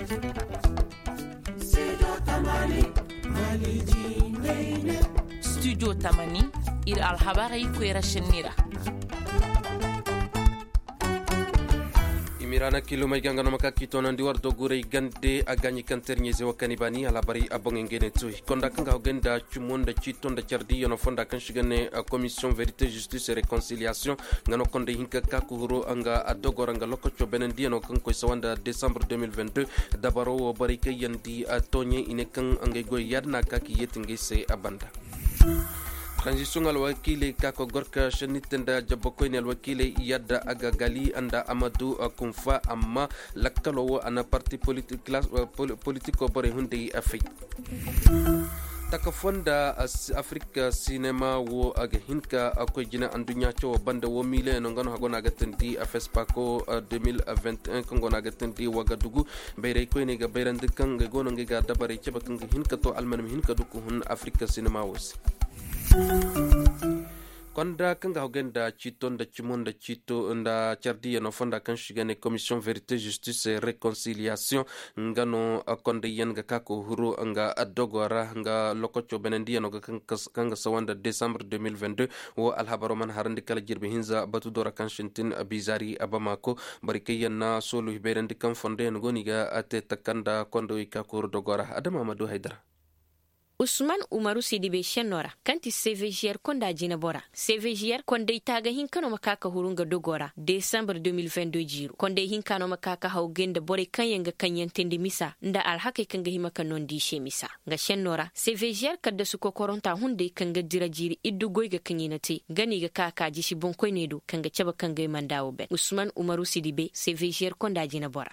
Studio Tamani ir alhabari kwera shenira. Mirana kilo mai ganga no makaki tonan di wardo gure gande aganyi kanternya zewa kanibani alabari abongengene tu konda kanga hogenda chumonda chitonda chardi yono fonda kanshigane commission vérité justice et réconciliation ngano konde hinka kakuhuro anga adogora anga lokocho benendi no kanko sawanda décembre 2022 dabaro wo barike yandi atonye inekan anga go yadna kaki yetinge se abanda transition alwakile kako gorka shanitenda jabokoine alwakile yadda aga gali anda amadou kumfa amma lakkalo ana parti politico bore hunde afay takafonda africa cinema wo aga hinka akoy jina andunya cho banda wo mile no ngano hagona gatendi afespako 2021 kongona gatendi wagadugu bayre koyne ga bayrande kan gono ngiga dabare cheba kan hinka to almanam hinka duku hun africa cinema wos konda kanga hogenda chiton da chimonda chito nda chardi no fonda kan shigane commission vérité justice et réconciliation ngano konde yenga kako huru nga adogora nga lokocho benendi no kanga sawanda décembre 2022 wo alhabaro man harandi kala jirbe hinza batu dora kan shintin bizari abamako barikeyanna solo hiberandi kan fonde ngoni ga ate takanda kondo ikako dogora adama Amadou Haidara Usman Umaru Sidibe Shenora kanti CVGR konda jina bora CVGR konde itaga hinkano makaka hurunga dogora December 2022 jiru konde hinkano makaka haugenda bore kanyenga kanyentende misa nda alhaka kanga himaka nondi misa nga Shenora CVGR kadda suko koronta hunde kanga dirajiri iddugoyga kanyinati gani ga kaka jishi bonkoynedu kanga chaba kanga mandawo ben Usman Umaru Sidibe CVGR konda jina bora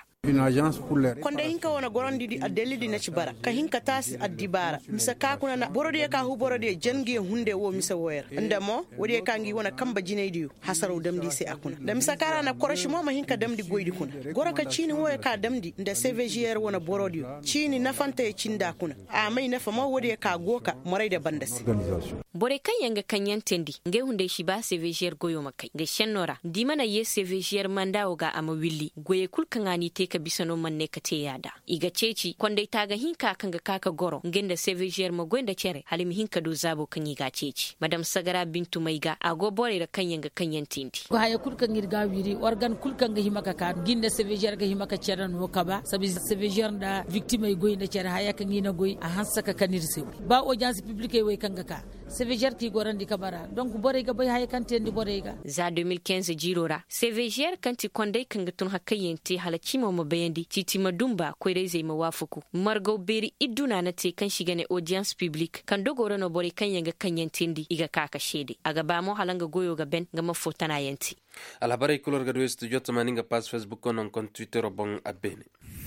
konda hinka wona gorondidi a delidi na cibara ka hinka tasi addibara misa kakuna na borode ka hu borode jangi hunde wo misa woyer ndamo wodi kangi wona kamba jinaydi hasaro damdi se akuna da misa kara na koroshi mo ma hinka damdi goydi kuna gora ka chini wo ka damdi nda CVGR wona borode chini nafanta e cinda kuna a mai nafa mo wodi ka goka moray da bandasi bore kanyanga kanyantendi nge hunde shi ba CVGR goyo makai ga Shenora dimana ye CVGR mandawo ga amawilli goye kulkangani te ka bisano manne ka te yada iga ceci konde taga hinka kanga kaka goro ngenda CVGR magwenda cere halimi hinka do zabo kanyi ga ceci madam Sagara Bintu Maiga ago bore da kanyanga kanyantindi ko haya kulkan ngirga wiri organ kulkan ga himaka ka ginda CVGR ga himaka cere no kaba sabi CVGR da victime ay goyinda cere haya kan ngina goy a hansaka kanirse ba audience publique way kanga ka CVGR ti gorandi kabara donc bore ga bay haya kan tendi bore ga za 2015 jirora CVGR kanti konde kanga tun hakayenti halacimo bayandi titi madumba ko reze mawafuku margo beri iduna na te kan shigane audience public kan dogoro no bore kan yanga kanyantindi iga kaka shede aga ba mo halanga goyo ga ben ga mafotana yanti alhabari kulor ga do studio tamaninga pass Facebook on kon Twitter bon abene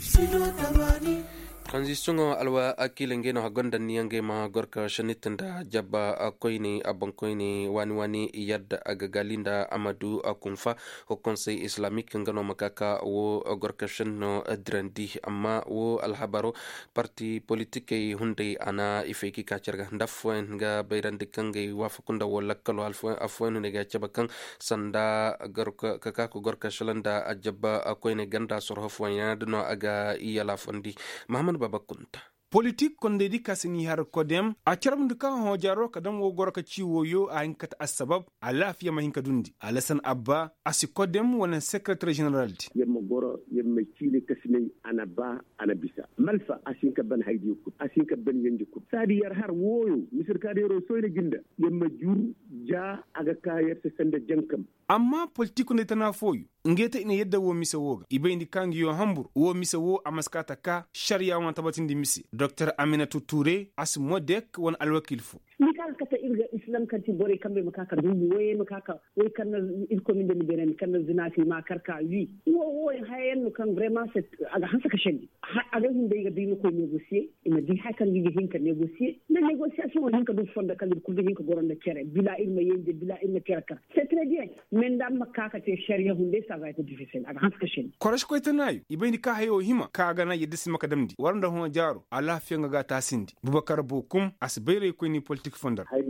transition alwa akilenge no hagonda niyange ma gorka shanitenda jabba akoyni abankoyni wani yadda agagalinda Amadou akumfa au conseil islamique ngano makaka wo gorka shanno adrandi amma wo alhabaro parti politique hunde ana ifeki kacerga ndafwen nga bayrande kange wafakunda wala kalo afwen ne ga chabakan sanda gorka kakako gorka shalanda ajabba akoyni ganda sorhofwan yanadno aga iyala fondi Muhammad Babakunta politique konde di kasini har kodem a charm duka ho jaro kadan wo gorka ciwo yo a hinkata asbab a lafiya mahinka dundi alasan abba asi kodem wona secretary general yemma goro yemma cile kasini anaba anabisa malfa asinka ban haydi ku asinka ban yandi ku sadi yar har woyo misir kadero soyne ginda yemma jur ja aga kayar se sanda jankam amma politique ne tana foyu ngeta ina yadda wo misa woga ibayndi kangi yo hambur wo misa wo amaskata ka sharia wan tabatindi misi Dr Aminatu Touré as modek won alwakil fu mikal kata irga islam kanti bore kambe makaka dum woye makaka woy kan il commune de beren kan zinati ma karka wi wo hayen kan vraiment c'est aga hansa ka shendi aga hunde ga dino ko négocier ina di hakan gi hinka négocier na négociation on hinka do fonda kan ko gi hinka goronda kere bila ilma yende bila ilma kerka c'est très bien mais ndam makaka te sharia hunde ça va être difficile aga hansa ka shendi korash ko tanayu ibayni ka hayo hima ka ga na yedisi maka damdi waranda ho jaro ala fianga ga tasindi Boubacar Bokum as bayre ko ni politique fondar hayri ki gota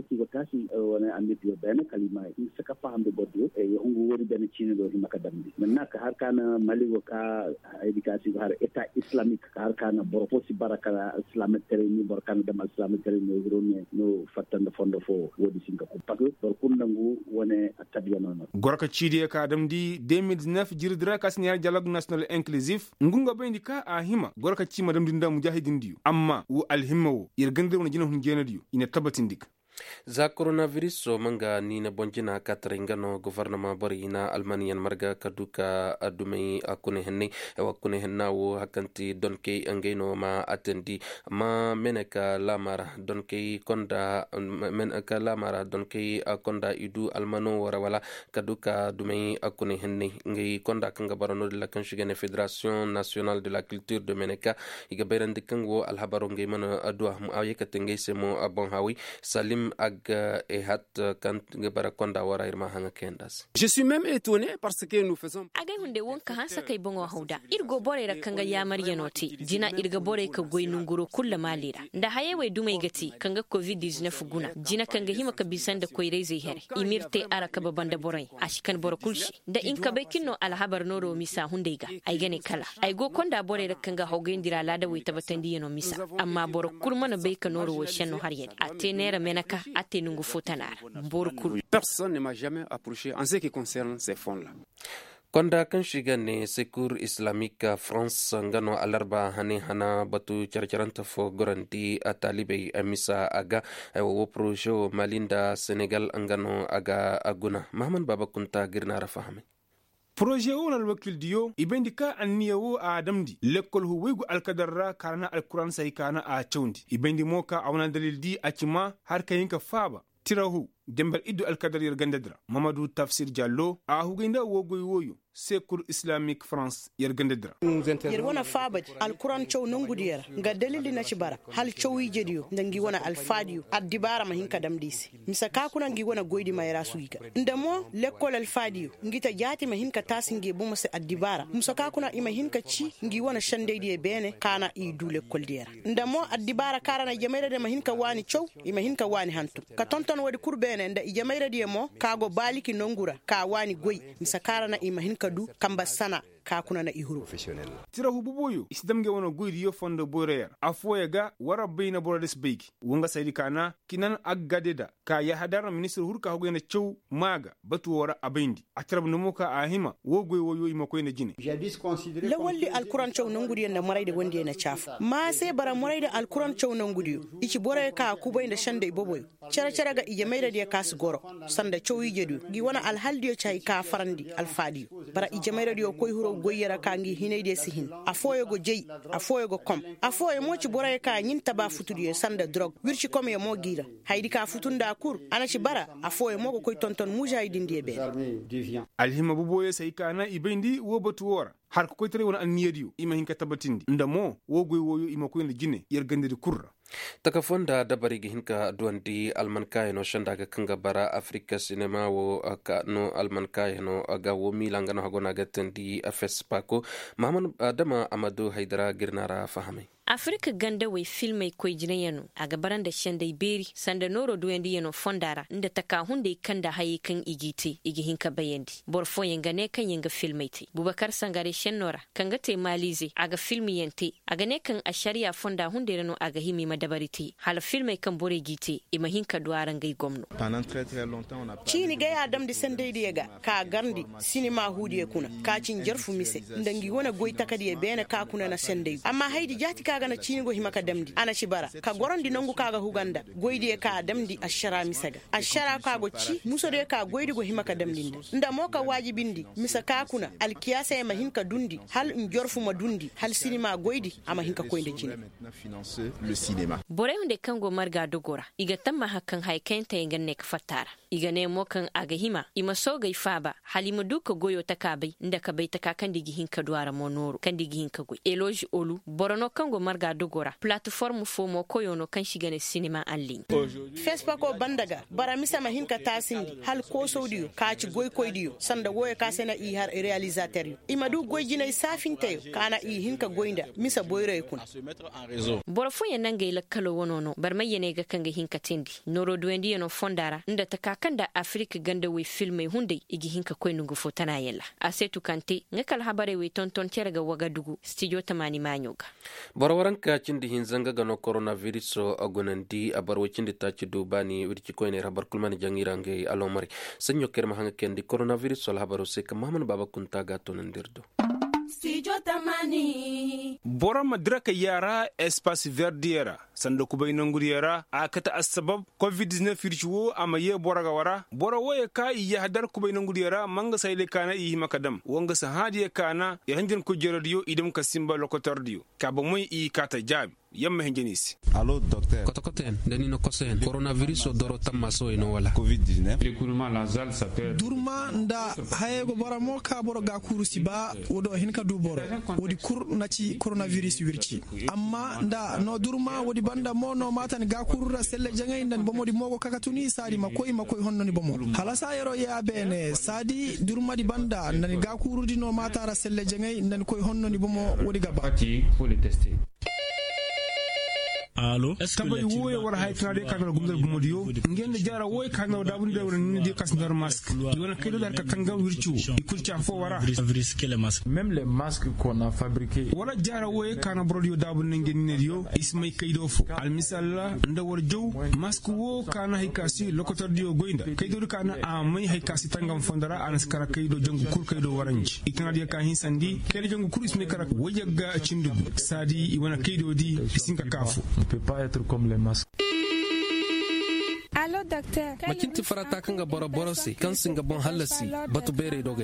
hasi wona anditi ben kalima in saka fahamde boddo e hongo wori ben cine do himaka damdi maintenant ka har kana maligo ka éducation har état islamique ka har kana boropo si baraka islamique tereni borkan dam islamique tereni roni no fatanda fondo fo wodi singa ko parce que bor kundangu wone atabiya non gorka cidi ka damdi 2019 jirdira kasniyar dialogue national inclusif ngunga bayndi ka a hima gorka ci madam dinda mujahidin diyu amma wo alhimmo yergande wona jina hun jenadiyo ina tabatindik za coronavirus so manga ni na bonjina katringano gouvernement bari na almanian marga kaduka adumai akune henne wa kune hennawo hakanti donke angeno ma atendi ma meneka lamara donke konda meneka lamara donke konda idu almano wala kaduka dumai akune henne ngai konda kanga barano de la kanshigene fédération nationale de la culture de meneka iga berandi kango alhabaro ngai mana adwa mu ayeka tengay semo abon hawi salim Je suis même étonné parce que nous faisons aga hunde wonka hansa kai bongo hauda irgo bore ra kanga yamar yanoti jina irga bore ka goy nunguro kulla malira nda hayewe dumai gati kanga covid-19 guna jina kanga hima ka bisan da koyre zai here imirte ara ka babanda borai ashikan boro kulshi da in ka bekinno alhabar noro misa hunde ga ai gane kala ai go konda bore ra kanga haugendira lada wai tabatandi yano misa amma boro kurmana be ka noro wo shenno har yedi atenera menaka Personne ne m'a jamais approché en ce qui concerne ces fonds-là. konda kan shiga ne secours islamique france ngano alarba hane hana batu charcharanta fo goranti atalibe amisa aga wo projet malinda senegal ngano aga aguna mahman baba kunta girna rafahame projet o nal wakil diyo ibendi ka anniya wo a adamdi lekkol hu weygu alkadarra karana alquran sai kana a chawndi ibendi moka awna dalil di acima har kayinka faba tirahu dembal iddu alkadar yergandadra mamadou tafsir diallo a hugenda wogoy woyo secours islamique france yergandadra yer wona fabad alquran chow nongudiyar ga dalili na cibara hal chowi jediyo ndangi wona alfadiyo addibara mahinka damdisi misaka kuna ngi wona goydi mayra suika ndamo lekkol alfadiyo ngita jati mahinka tasinge buma se addibara musaka kuna imahinka ci ngi wona shandeydi e bene kana i dule koldiyar ndamo addibara karana jamere de mahinka wani chow imahinka wani hantu ka tonton wadi kurbene nda ijamaira diemo kago baliki nongura ka wani goy misakara na imahin kadu kamba sana ka kuna na ihuru tira hububoyo isdamge wono goyri yo fondo boreer afoya ga wara bayna borades beyki wonga saydi kana kinan aggadeda ka ya hadara ministre hurka hogena chow maga batu wara abendi atrab nomoka ahima wo goy woyo imako ene jine la walli alquran chow nongudi na marayde wondi na chafu ma se bara marayde alquran chow nongudi ichi bore ka kubayda shande boboyo cara ga ijamaira de kas goro sanda chow yijedu gi wona alhaldiyo chay ka farandi alfadiyo bara ijamaira de koy huro goyera kangi hinayde sihin afoyo go jey afoyo go kom afoyo moci boray ka nyinta ba futudiyo sanda drug wirci kom ya mo gira haydi ka futunda kur anaci bara afoyo mo ko koy tonton mujahidin die be alhima buboye say kana ibendi wo batu wora har ko koy tere wona an niyediyo ima hinka tabatindi ndamo wo goy woyo ima ko ne jine yergande kurra taka fonda dabari hinka duandi almankai no shandaga kanga bara afrika cinema wo aka no almankai no aga wo milanga no hagona gatendi afes pako maman adama amadu haidara girnara fahame Afrika ganda wai filmai koi jinayanu a gabaran da shan dai beri sanda noro duwendi yano fondara inda taka hunde kanda haye kan igite igihin ka bayendi borfo yangane kan yanga filmai te Bubakar Sangare shan nora kan gate malize aga filmi yante aga ne kan a shari'a fonda hunde rano aga himi madabari te hala filmai kan bore gite imahin ka duwaran gai gomno chini ga adam di sande diega ka garndi cinema hudi kuna ka cin jarfu mise ndangi wona goy takadi e bene ka kuna na sande amma haydi jati ka na chinigo himaka damdi ana shibara ka gorondi nongu kaga huganda goydi ka damdi ashara misaga ashara ka go ci musore ka goydi go himaka damdi nda moka wajibindi misaka kuna alkiyasa e mahinka dundi hal njorfu ma dundi hal cinema goydi ama hinka koyde jini bore hunde kango marga dogora iga tamma hakkan haykenta nganne ka fatara igane mo kan aga hima ima so gai faba halima duka goyo ta kabai inda ka bai ta kakan digi hinka duara monoro kan digi hinka goy eloge olu borono kango marga dogora platform fo mo koyono kan shigane cinema en ligne Facebook ko bandaga bara misama hinka tasindi hal ko sodiyo ka ci goy koydiyo sanda goye ka sena i har realisateur ima du goy jinay safinteyo kana i hinka goynda misa boyre kun boro fo yan nangay la kalo wonono bar mayene ga kanga hinka tindi noro duendi no fondara inda ta kakanda Afrika ganda we filme hunde igi hinka koy nungu fotana yella asetu kante ngakal habare we tonton terga Wagadugu studio tamani manyoga boro waranka cindi hinzanga gano coronavirus so agonandi abar wacindi taci dubani wirci koyne rabar kulmani jangirange alomari sanyo kerma hanga kendi coronavirus so habaro se kamaman baba kunta gato nandirdo studio tamani bora madraka yara espace verdiera sanda kubay nanguriyara akata asbab covid-19 firchuo amaye boraga wara bora woye ka iya hadar kubay nanguriyara manga sayle kana i makadam wanga sahadiya kana ya hanjin ko jerodiyo idam kasimba lokotordiyo kaba moy i kata jab yamma henjenisi allo docteur kotokoten denino kosen coronavirus o doro tammaso ino wala covid-19 l'écoulement nasal ça peut durma nda hayego bora mo ka boro ga kurusi ba wodo hinka du boro wodi kur naci coronavirus wirci amma nda no durma wodi banda mo no matan ga kurura selle jangay ndan bomodi mogo kakatuni sadi makoy honnoni bomo halasa yero ya bene sadi durma di banda ndan ga kurudi no matara selle jangay ndan koy honnoni bomo wodi gaba pour les tester. Allo tabay woye war hay tade kanal gumdal gumodiyo ngende jara woy kanal dabun de woni di kasndar masque yona kedo dar ka kanga wirchu ikul cha fo wara virus kele masque Même les masques qu'on a fabriqués. wala jara woye kana brodio dabun ngeni nediyo ismay kaydo fo al misalla nda war jow masque wo kana hay kasi lokotor dio goinda kaydo kana a may hay kasi tangam fondara anas kara kaydo jangu kur kaydo waranji ikana dia ka hinsandi kede jangu kur ismay kara wajaga cindugu sadi iwana kaydo di isinka kafu On peut pas être comme les masques. Allo docteur. makinti farata kanga borosi kan singa bon halasi batu bere doge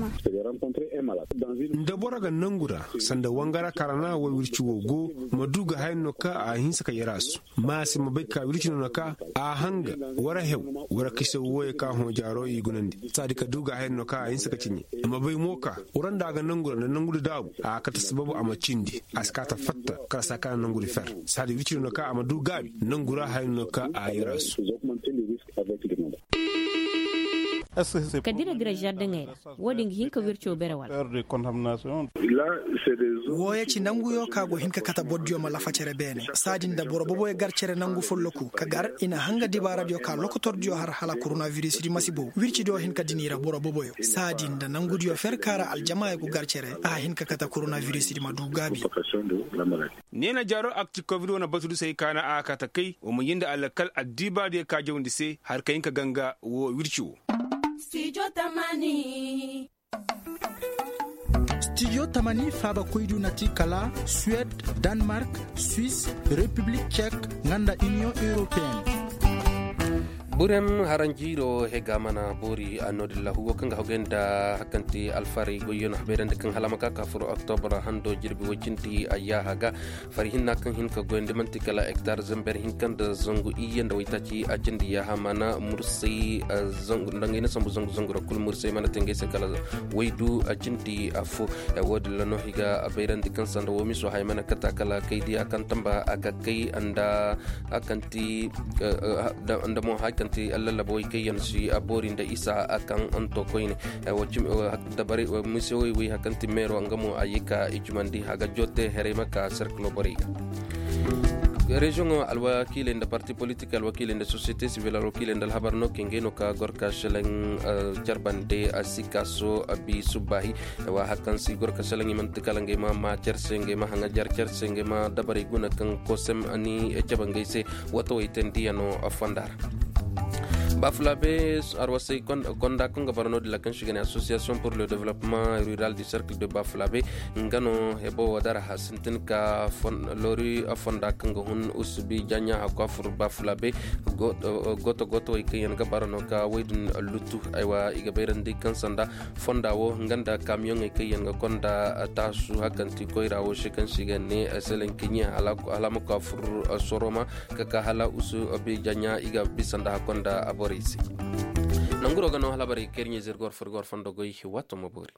nda boraga nangura sanda wangara karana wa wirci wogo maduga hayno ka a hinsa ka yarasu masi mabeka wirci no ka a hanga wara hew wara kise woye ka ho jaro yi gunandi sadika duga hayno ka a hinsa ka cinye mabai moka uranda ga nangura na nanguru dabu a ka tasbabu amacindi askata fatta kala saka nanguri fer sadi wirci no ka amaduga nangura hayno ka a yarasu kadira dira jardin era wodin hinka wircho berawal woye ci nanguyo kago hinka kata boddio ma lafacere bene sadin da boro bobo e garcere nangu folloku ka gar ina hanga dibara dio ka lokotordio har hala coronavirus di masibo wirci do hinka dinira boro boboyo sadin da nangudio ferkara aljama e go garcere a hinka kata coronavirus di madu gabi nena jaro akti covid wona batudu sai kana a kata kai o mun yinda alakal addiba de ka jawndi se har kayin ka ganga wo wirciwo Studio Tamani. Studio Tamani faba koydu nati kala Suède, Danemark, Suisse, République tchèque, nganda Union européenne. burem haranjiro hega mana bori anodilla hugo kanga hogenda hakanti alfari goyon haberande kan halamaka ka furo october hando jirbi wajinti ayahaga fari hinna kan hinka goende mantikala hectare zamber hinkan da zongu iyenda witaci ajindi ya hamana mursi zongu ndangina sambu zongu rakul mursi mana tengese kala waydu ajindi afu wodi lano higa aberande kan sanda womi so haymana kata kala kaydi akan tamba aga kay anda akanti anda mo hakan ti alla boy kayan si aborin da isa akan anto koine wajim da bari musoi wi hakanti mero angamo ayika ijmandi haga jote herema ka cercle boriga région alwakil inda parti politique alwakil inda société civile alwakil inda habarno kengeno ka gorka sheleng jarbande asikaso abi subahi wa hakan si gorka sheleng mantikala ngema ma chersenge ma hanga jar chersenge ma dabari guna kan kosem ani echabangese wato itendi ano afandar Bafoulavé arwasay konda konga barano de la kanshigane association pour le développement rural du cercle de Bafoulavé ngano hebo wadara hasintin ka lori afonda kanga hun usbi janya akwa fur Bafoulavé goto ikayen ga barano ka wedun lutu aywa igaberandi kansanda fonda wo nganda camion ikayen ga konda tasu hakanti koira wo shikanshigane selenkinya ala maka fur soroma kaka hala usu abi janya iga bisanda konda abo borisi nanguro gano halabari kernye zirgor furgor fondogo yi wato mabori